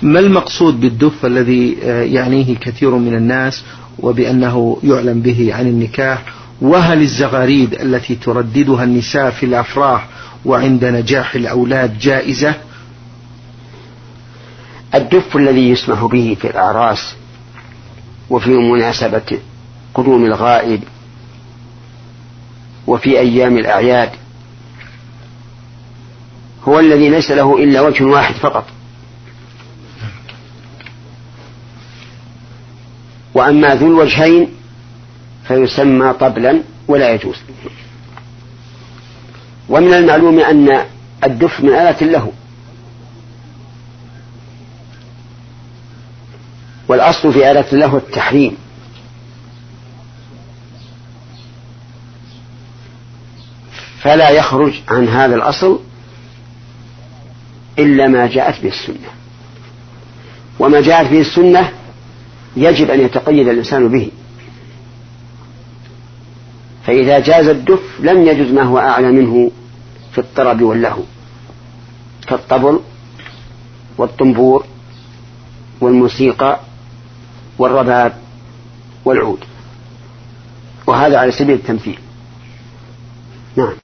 ما المقصود بالدف الذي يعنيه كثير من الناس وبأنه يعلم به عن النكاح؟ وهل الزغاريد التي ترددها النساء في الأفراح وعند نجاح الأولاد جائزة؟ الدف الذي يسمح به في الأعراس وفي مناسبة قدوم الغائب وفي أيام الأعياد هو الذي ليس له إلا وجه واحد فقط، وأما ذو الوجهين فيسمى طبلا ولا يجوز. ومن المعلوم أن الدف من آلة له، والأصل في آلة له التحريم، فلا يخرج عن هذا الأصل إلا ما جاءت به السنة، وما جاءت به السنة يجب أن يتقيد الإنسان به. فإذا جاز الدف لم يجوز ما هو أعلى منه في الطرب واللهو كالطبل والطنبور والموسيقى والرباب والعود، وهذا على سبيل التمثيل. نعم.